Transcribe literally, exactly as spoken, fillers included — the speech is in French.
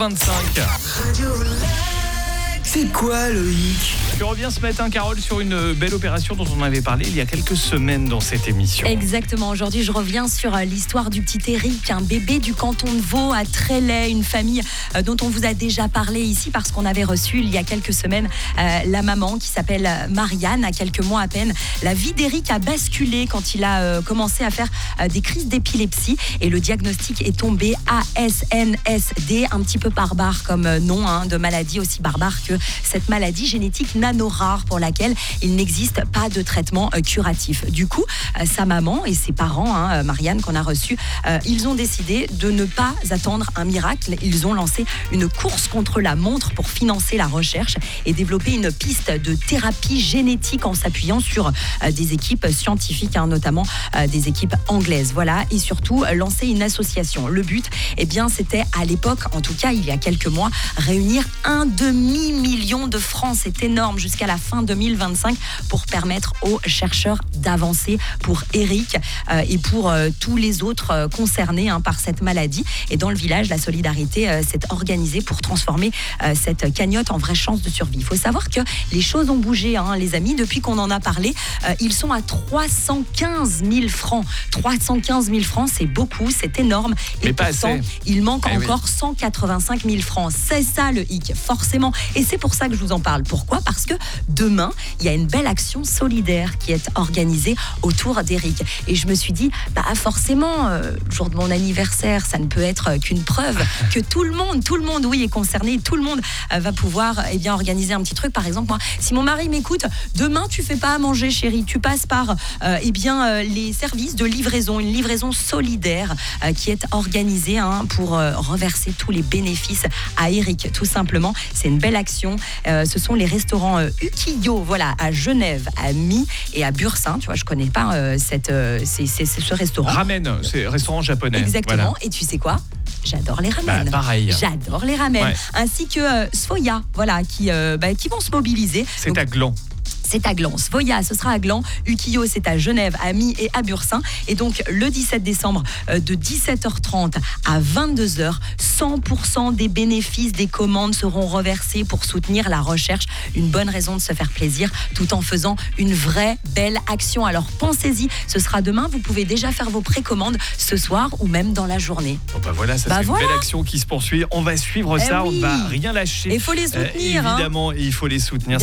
vingt-cinq. C'est quoi Loïc ? Tu reviens ce matin, Carole, sur une belle opération dont on avait parlé il y a quelques semaines dans cette émission. Exactement, aujourd'hui je reviens sur l'histoire du petit Eric, un bébé du canton de Vaud à Trélay, une famille dont on vous a déjà parlé ici parce qu'on avait reçu il y a quelques semaines euh, la maman qui s'appelle Marianne. À quelques mois à peine, la vie d'Eric a basculé quand il a euh, commencé à faire euh, des crises d'épilepsie et le diagnostic est tombé A S N S D, un petit peu barbare comme nom hein, de maladie, aussi barbare que cette maladie génétique nano-rare pour laquelle il n'existe pas de traitement euh, curatif. Du coup, euh, sa maman et ses parents, hein, Marianne qu'on a reçu, euh, ils ont décidé de ne pas attendre un miracle. Ils ont lancé une course contre la montre pour financer la recherche et développer une piste de thérapie génétique en s'appuyant sur euh, des équipes scientifiques, hein, notamment euh, des équipes anglaises. Voilà, et surtout euh, lancer une association. Le but, eh bien, c'était à l'époque, en tout cas il y a quelques mois, réunir un demi-million de francs. C'est énorme, jusqu'à la fin deux mille vingt-cinq pour permettre aux chercheurs d'avancer pour Eric euh, et pour euh, tous les autres euh, concernés hein, par cette maladie. Et dans le village, la solidarité euh, s'est organisée pour transformer euh, cette cagnotte en vraie chance de survie. Il faut savoir que les choses ont bougé, hein, les amis, depuis qu'on en a parlé. Euh, ils sont à trois cent quinze mille francs. trois cent quinze mille francs, c'est beaucoup, c'est énorme. Et Mais pas pourtant, assez. il manque Eh encore oui. cent quatre-vingt-cinq mille francs. C'est ça le hic, forcément. Et c'est pour ça que je vous en parle. Pourquoi ? Parce que demain, il y a une belle action solidaire qui est organisée autour d'Eric. Et je me suis dit, bah forcément, euh, le jour de mon anniversaire, ça ne peut être qu'une preuve que tout le monde, tout le monde, oui, est concerné. Tout le monde euh, va pouvoir eh bien, organiser un petit truc. Par exemple, moi, si mon mari m'écoute, demain, tu fais pas à manger, chérie. Tu passes par euh, eh bien, euh, les services de livraison, une livraison solidaire euh, qui est organisée hein, pour euh, reverser tous les bénéfices à Eric, tout simplement. C'est une belle action. Euh, ce sont les restaurants euh, Ukiyo, voilà, à Genève, à My et à Bursin. Tu vois, je connais pas euh, cette, euh, c'est, c'est, c'est ce restaurant. Ramen, c'est restaurant japonais. Exactement. Voilà. Et tu sais quoi ? J'adore les ramen. Bah, pareil. J'adore les ramen. Ouais. Ainsi que euh, Svoya, voilà, qui, euh, bah, qui vont se mobiliser. C'est Donc, à Gland. c'est à Gland. Svoya, ce sera à Gland. Ukiyo, c'est à Genève, à My et à Bursin. Et donc, le dix-sept décembre, euh, de dix-sept heures trente à vingt-deux heures, cent pour cent des bénéfices des commandes seront reversés pour soutenir la recherche. Une bonne raison de se faire plaisir tout en faisant une vraie belle action. Alors, pensez-y, ce sera demain. Vous pouvez déjà faire vos précommandes ce soir ou même dans la journée. Bon bah voilà, ça Bah c'est voilà. une belle action qui se poursuit. On va suivre Eh ça, oui. on ne va rien lâcher. Et il faut les soutenir. Euh, hein. évidemment, il faut les soutenir.